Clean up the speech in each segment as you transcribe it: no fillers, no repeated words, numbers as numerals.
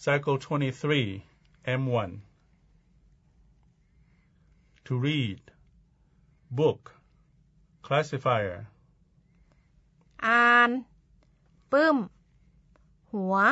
Cycle 23, M1. To read. Book. Classifier. อ่านปึ้มหัว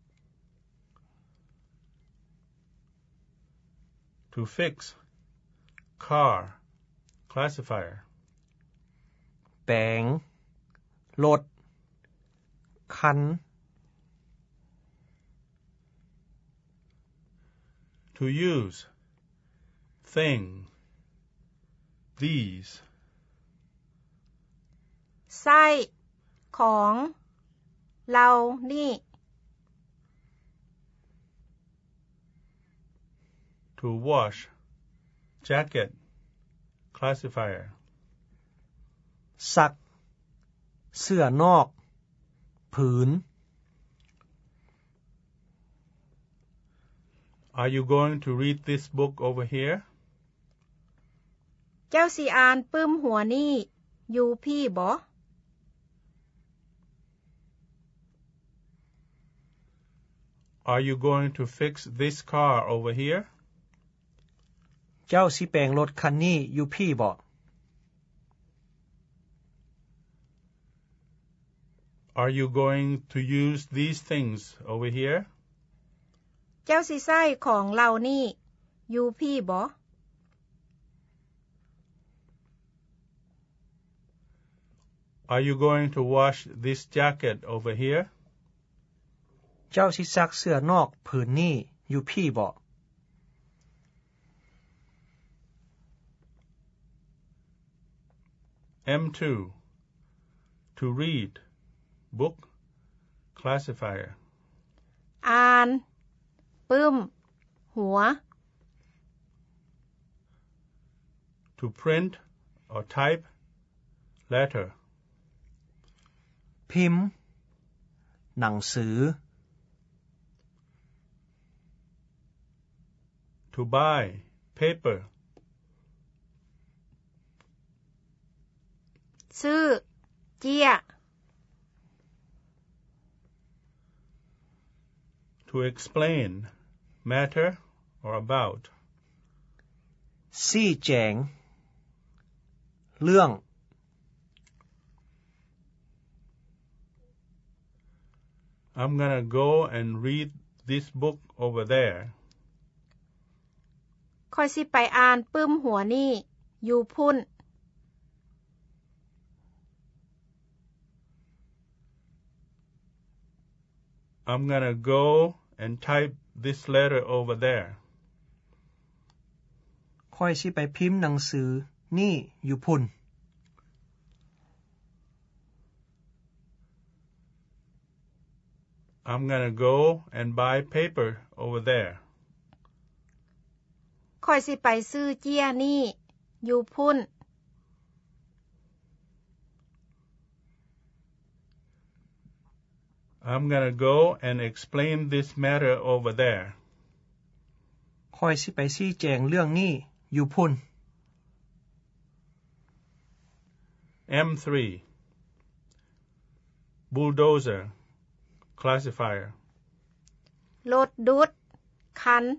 To fix. Car. Classifier. แปลงรถคัน To use. Thing. These. ไส้ของเรานี่ To wash. Jacket. Classifier. ซักเสื้อนอกผืน Are you going to read this book over here? เจ้าสิอ่านปึ้มหัวนี่อยู่พี่บ่ Are you going to fix this car over here? เจ้าสิแปลงรถคันนี้อยู่พี่บ่ Are you going to use these things over here? เจ้าสิใส่ของเรานี่อยู่พี่บ่ Are you going to wash this jacket over here? เจ้าสิซักเสื้อนอกผืนนี้อยู่พี่บ่ M2. To read. Book. Classifier. อ่านปึ้มหัว To print or type. Letter. พิมพ์หนังสือ To buy. Paper. ซื้อเจีย To explain. Matter or about. ซี่แจงเรื่อง I'm gonna go and read this book over there. ค่อยสิไปอ่านปึ้มหัวนี่อยู่พุ่น I'm gonna go and type this letter over there. ค่อยสิไปพิมพ์หนังสือนี่อยู่พุ่น I'm gonna go and buy paper over there. ค่อยสิไปซื้อเจียนี่อยู่พุ่น I'm gonna go and explain this matter over there. ค่อยสิไปชี้แจงเรื่องนี้อยู่พุ่น M3. Bulldozer. Classifier. รถดุดคัน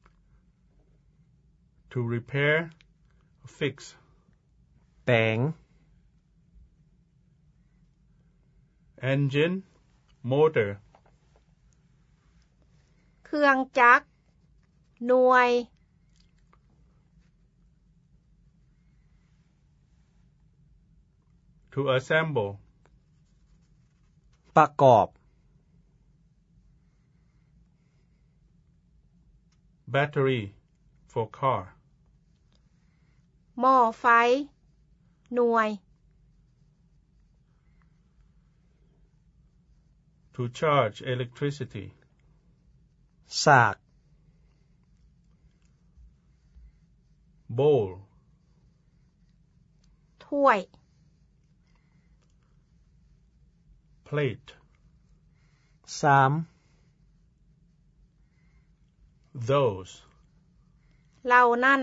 To repair. Fix. แปลง Engine. Motor. เครื่องจักรหน่วย To assemble. ประกอบ Battery. For car. หม้อไฟหน่วย To charge electricity. สาก Bowl. ถ้วย Plate. 3 Those. เหล่านั้น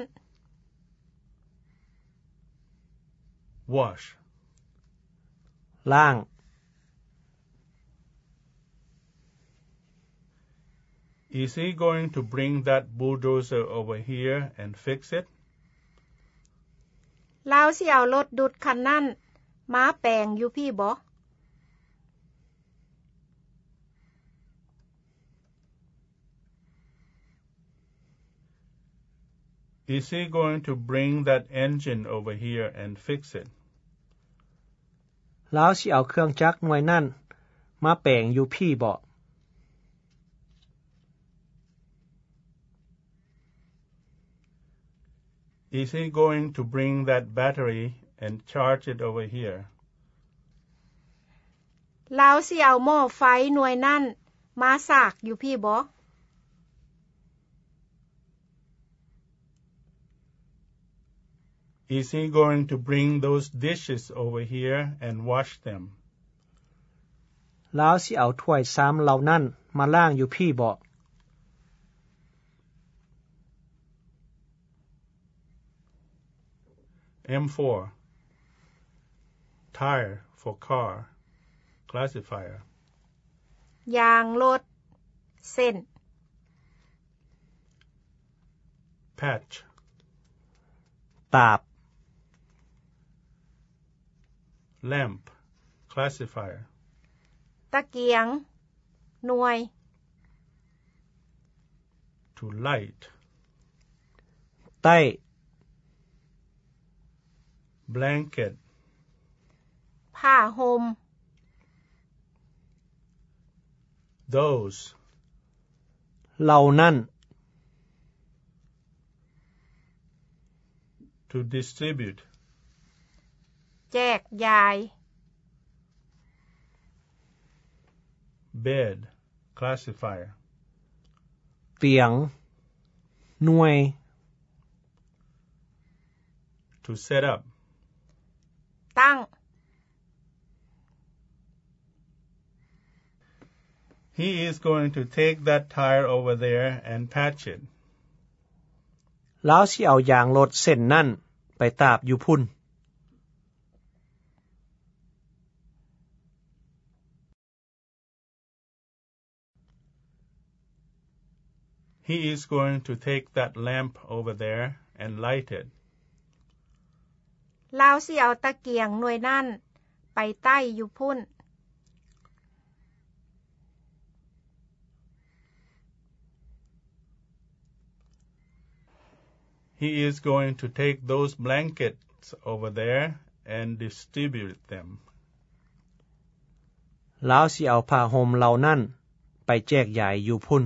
Wash. ล่างอ Is he going to bring that bulldozer over here and fix it? ลาวสิเอารถดุดคันนั้นมาแปลงอยู่พี่บ่ Is he going to bring that engine over here and fix it? ลาวสิเอาเครื่องจักรหน่วยนั้นมาแปลงอยู่พี่บ่ Is he going to bring that battery and charge it over here? ลาวสิเอาหม้อไฟหน่วยนั้นมาสากอยู่พี่บ่ Is he going to bring those dishes over here and wash them? ลาวสิเอาถ้วยซ้ำเหล่านั้นมาล้างอยู่พี่บ่ M4. Tire for car. Classifier. ยางรถเส้น Patch. ตาบ Lamp. Classifier. ตะเกียงหน่วย To light. ใต้ Blanket. ผ้าห่ม Those. เหล่านั้น To distribute. แจกยาย Bed. Classifier. เตียงหน่วย To set up. ตั้ง He is going to take that tire over there and patch it. ลาวสิเอายางรถเส้นนั้นไปตาบอยู่พุ่น He is going to take that lamp over there and light it. ลาวสิเอาตะเกียงหน่วยนั้นไปใต้อยู่พุ่น He is going to take those blankets over there and distribute them. ลาวสิเอาผ้าห่มเหล่านั้นไปแจกจ่ายอยู่พุ่น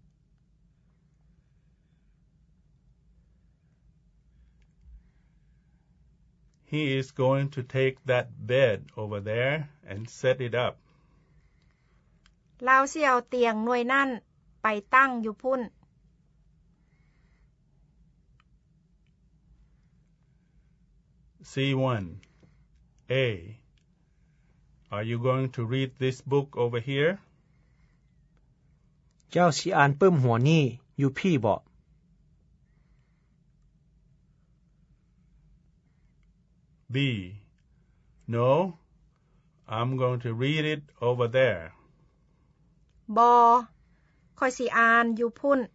He is going to take that bed over there and set it up. ลาวสิเอาเตียงหน่วยนั้นไปตั้งอยู่พุ่น C1. A. Are you going to read this book over here? เจ้าสิอ่านปึ้มหัวนี้อยู่พี่บ่ B. No, I'm going to read it over there. บ่ข้อยสิอ่านอยู่พุ่น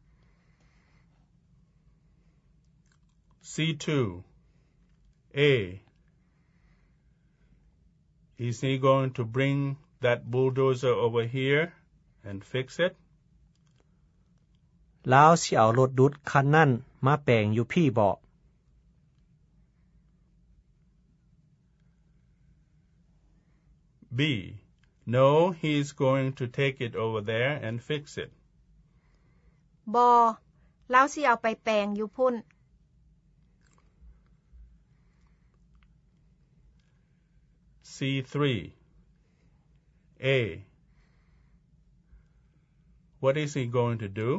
C2. A. Is he going to bring that bulldozer over here and fix it? ลาวสิเอารถดุดคันนั้นมาแปลงอยู่พี่บ่ B. No, he is going to take it over there and fix it. บ่ลาวสิเอาไปแปลงอยู่พุ่น C3. A. What is he going to do?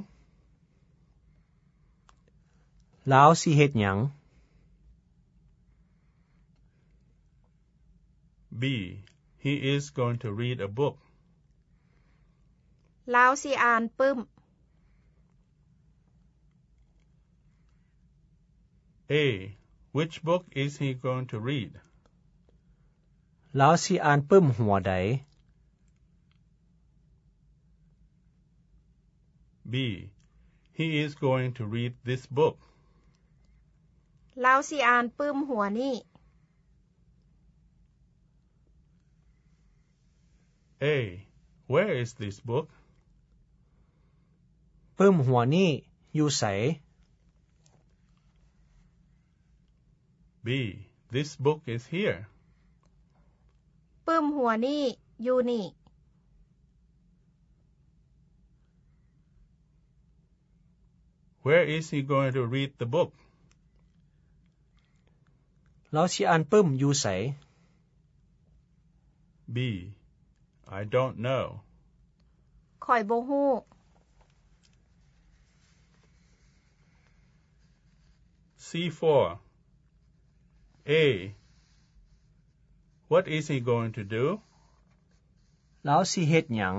ลาวสิเฮ็ดหยัง B. He is going to read a book. ลาวสิอ่านปึ้ม A. Which book is he going to read? ลาวสิอ่านปึ้มหัวใด B. He is going to read this book. เราสิอ่านปึ้มหัวนี่ A. Where is this book? ปึ้มหัวนี่อยู่ไส B. This book is here. ปึ้มหัวนี่อยู่นี่ Where is he going to read the book? เราสิอ่านปึ้มอยู่ไส B. I don't know. ข้อยบ่ฮู้ C4. A. What is he going to do? เราสิเฮ็ดหยัง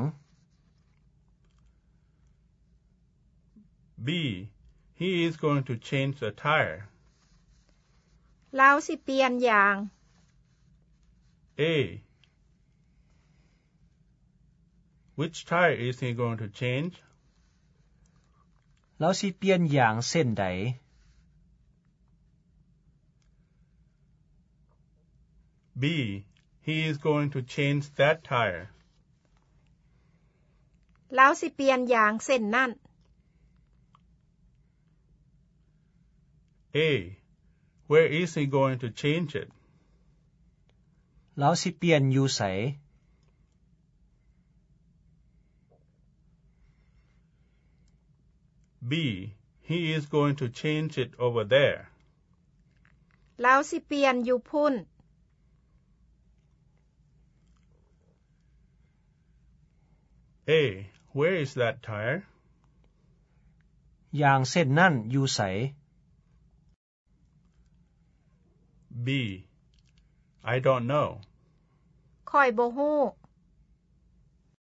B. He is going to change the tire. เราสิเปลี่ยนยาง A. Which tire is he going to change? เราสิเปลี่ยนยางเส้นใด B. He is going to change that tire. เราสิเปลี่ยนยางเส้นนั่น A. Where is he going to change it? เราสิเปลี่ยนอยู่ไส B. He is going to change it over there. เราสิเปลี่ยนอยู่พุ่น A. Where is that tire? ยางเส้นนั่นอยู่ไส B. I don't know. ข้อยบ่ฮู้